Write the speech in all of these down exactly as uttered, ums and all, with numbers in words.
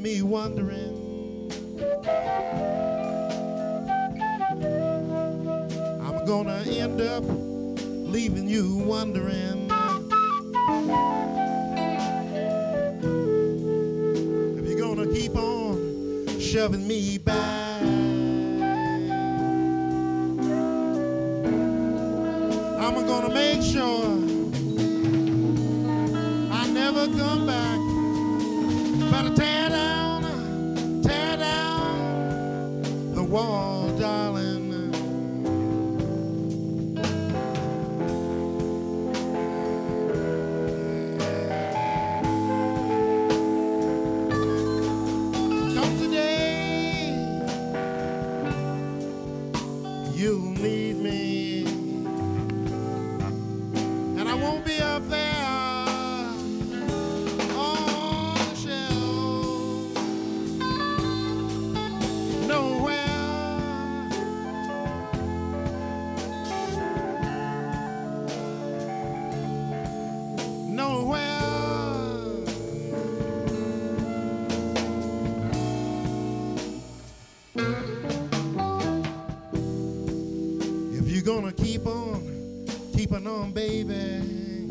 me wondering. I'm gonna end up leaving you wondering if you're gonna keep on shoving me back. I'm gonna make sure I never come back. Better tear down, tear down the wall, darling. Come today, you'll need me, and I won't be up there on the shelf. Nowhere, nowhere. If you're gonna keep on, keeping on, baby,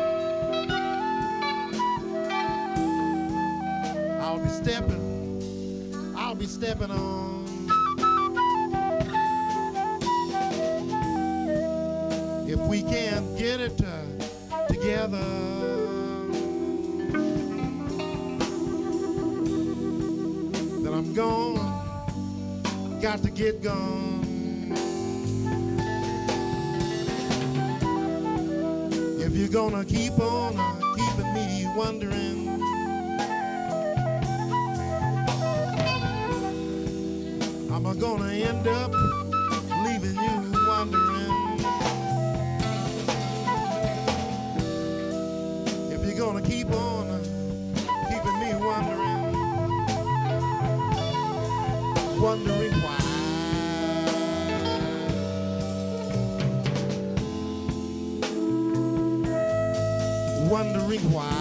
I'll be stepping, I'll be stepping on. If we can't get it uh, together, then I'm gone, got to get gone. If you're gonna keep on uh, keeping me wondering, I'm gonna end up leaving you wondering. If you're gonna keep on uh, keeping me wondering, wondering why. Wondering why.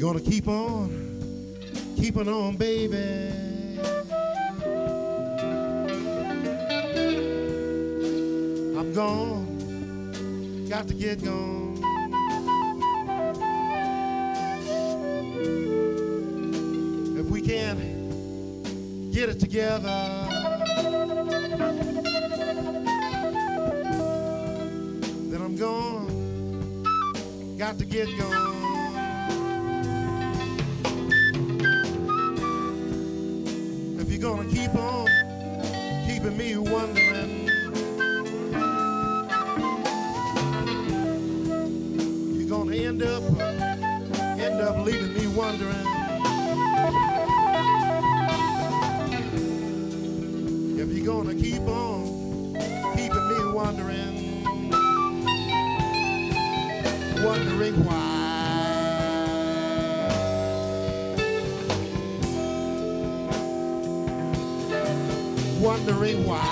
Gonna keep on, keeping on, baby. I'm gone, got to get gone. If we can't get it together, then I'm gone, got to get gone. If you're gonna keep on keeping me wondering, you're gonna end up end up leaving me wondering. If you're gonna keep on keeping me wondering, wondering why. Wondering why.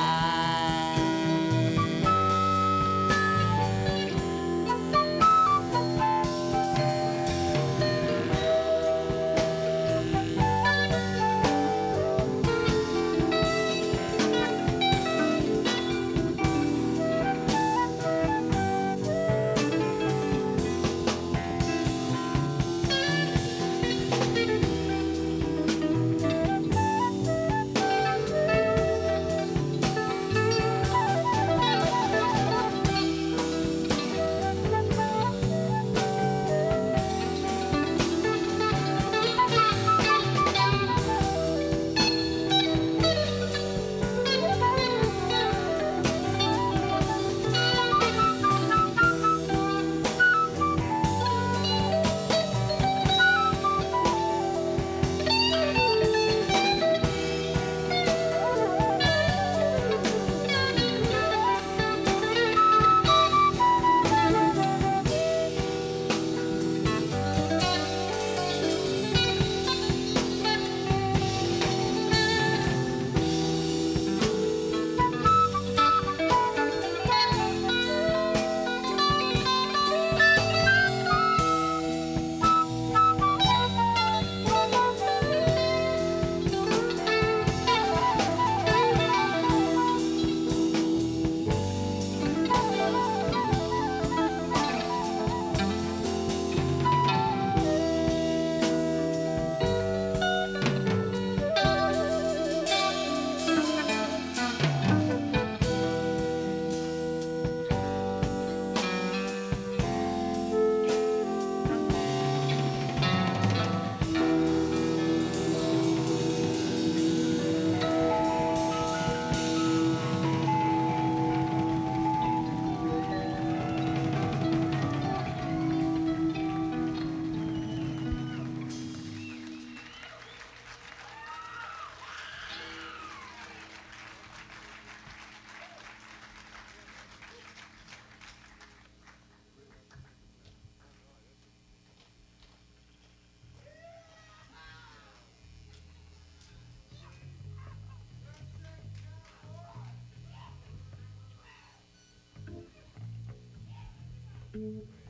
Mm-hmm.